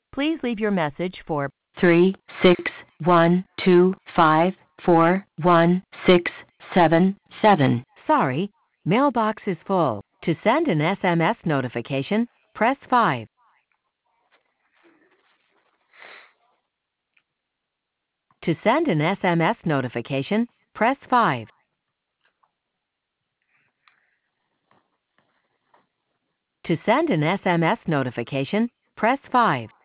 Please leave your message for 36125416777. Sorry, mailbox is full. To send an SMS notification, press 5. To send an SMS notification, press 5. To send an SMS notification, press 5.